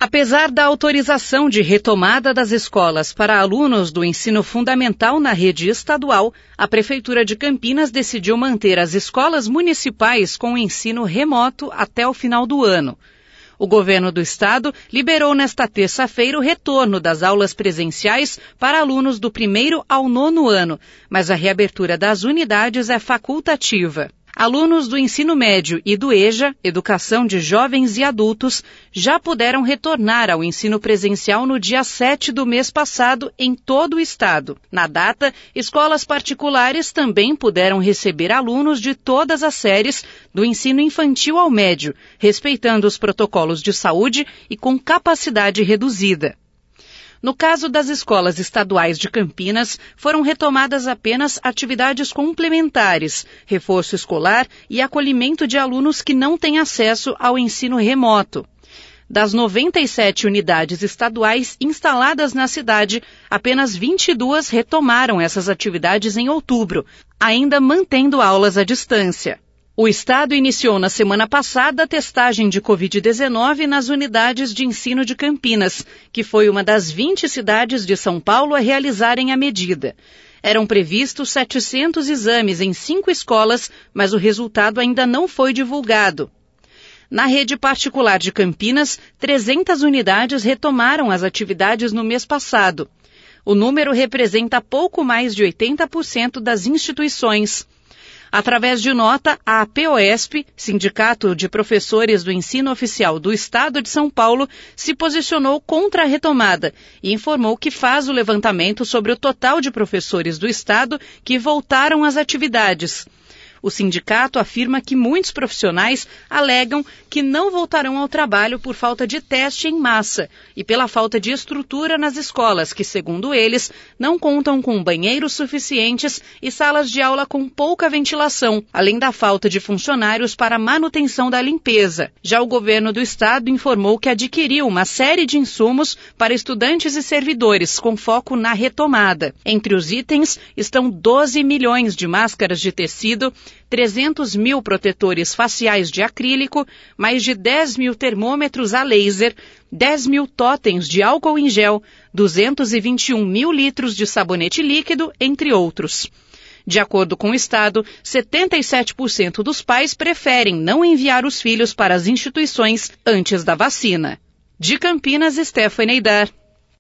Apesar da autorização de retomada das escolas para alunos do ensino fundamental na rede estadual, a Prefeitura de Campinas decidiu manter as escolas municipais com ensino remoto até o final do ano. O governo do estado liberou nesta terça-feira o retorno das aulas presenciais para alunos do 1º ao 9º ano, mas a reabertura das unidades é facultativa. Alunos do ensino médio e do EJA, Educação de Jovens e Adultos, já puderam retornar ao ensino presencial no dia 7 do mês passado em todo o estado. Na data, escolas particulares também puderam receber alunos de todas as séries, do ensino infantil ao médio, respeitando os protocolos de saúde e com capacidade reduzida. No caso das escolas estaduais de Campinas, foram retomadas apenas atividades complementares, reforço escolar e acolhimento de alunos que não têm acesso ao ensino remoto. Das 97 unidades estaduais instaladas na cidade, apenas 22 retomaram essas atividades em outubro, ainda mantendo aulas à distância. O estado iniciou na semana passada a testagem de Covid-19 nas unidades de ensino de Campinas, que foi uma das 20 cidades de São Paulo a realizarem a medida. Eram previstos 700 exames em 5 escolas, mas o resultado ainda não foi divulgado. Na rede particular de Campinas, 300 unidades retomaram as atividades no mês passado. O número representa pouco mais de 80% das instituições. Através de nota, a APOESP, Sindicato de Professores do Ensino Oficial do Estado de São Paulo, se posicionou contra a retomada e informou que faz o levantamento sobre o total de professores do Estado que voltaram às atividades. O sindicato afirma que muitos profissionais alegam que não voltarão ao trabalho por falta de teste em massa e pela falta de estrutura nas escolas, que, segundo eles, não contam com banheiros suficientes e salas de aula com pouca ventilação, além da falta de funcionários para a manutenção da limpeza. Já o governo do estado informou que adquiriu uma série de insumos para estudantes e servidores, com foco na retomada. Entre os itens estão 12 milhões de máscaras de tecido, 300 mil protetores faciais de acrílico, mais de 10 mil termômetros a laser, 10 mil totens de álcool em gel, 221 mil litros de sabonete líquido, entre outros. De acordo com o Estado, 77% dos pais preferem não enviar os filhos para as instituições antes da vacina. De Campinas, Stephanie Dar.